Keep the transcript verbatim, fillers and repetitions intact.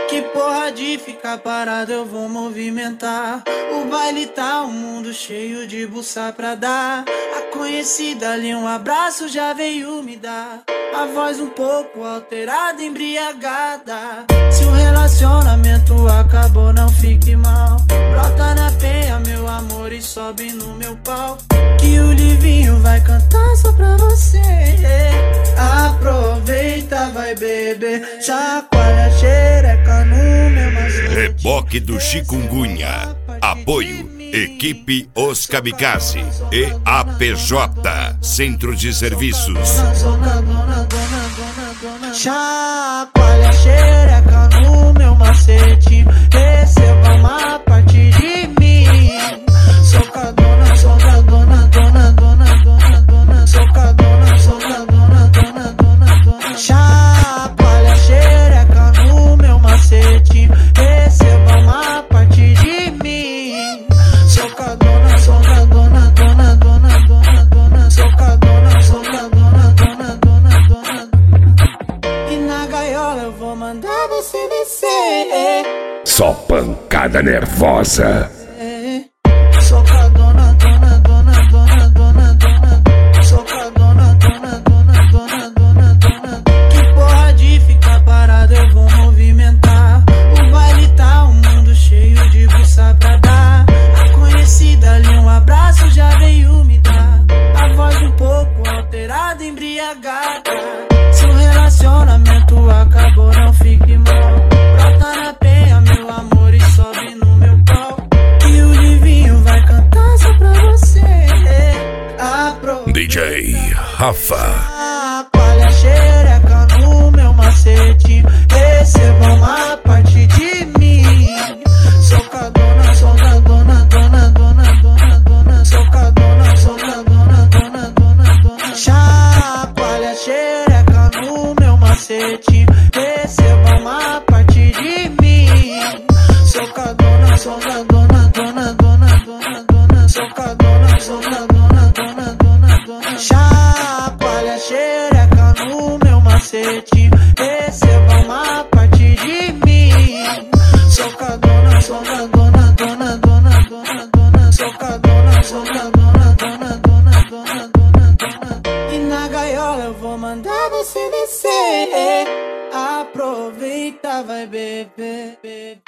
Que porra de ficar parado, eu vou movimentar. O baile tá um mundo cheio de buça pra dar. A conhecida ali, um abraço já veio me dar. A voz um pouco alterada, embriagada. Se o relacionamento acabou, não fique mal. Brota na penha, meu amor, e sobe no meu pau. Que o Livinho vai cantar só pra você. Aproveita, vai beber, chacoalha a xereca no meu macete. Reboque do Chikungunya. Apoio Equipe Os Kamikaze e A P J Centro de Serviços. Chacoalha a xereca no meu macete. Receba uma parte de mim. Socadona, socadona, dona, dona, dona, dona. Socadona, socadona, dona, dona, dona. Chacoalha a xereca no meu macete. Receba uma parte de mim. Socadona, socadona, dona, dona, dona, dona. Socadona, socadona, dona, dona, dona. E na gaiola eu vou mandar você descer. Só pancada nervosa. Socadona, dona, dona, dona, dona, dona. Socadona, dona, dona, dona, dona, dona. Que porra de ficar parado, eu vou movimentar. O baile tá um mundo cheio de buça pra dar. A conhecida ali, um abraço já veio me dar. A voz um pouco alterada, embriagada. Se o relacionamento acabou, não fique mal. Brota na penha, meu amor, e sobe no meu pau. Que o Livinho vai cantar só pra você. Aproveita, D J Rafa. chacoalha a xereca no meu macete. Receba uma parte de mim. Socadona, socadona, dona, dona, dona, dona. Socadona, socadona, dona, dona, dona. Chacoalha a xereca no meu macete. Receba uma parte de mim. Socadona, socadona, dona, dona, dona, dona. Socadona, socadona, dona, dona, dona. Chacoalha a xereca no meu macete. Receba uma parte de mim. Socadona, socadona, dona, dona, dona, dona. Socadona, socadona, dona, dona, dona, dona, dona. E na gaiola eu vou mandar você descer. Aproveita, vai beber.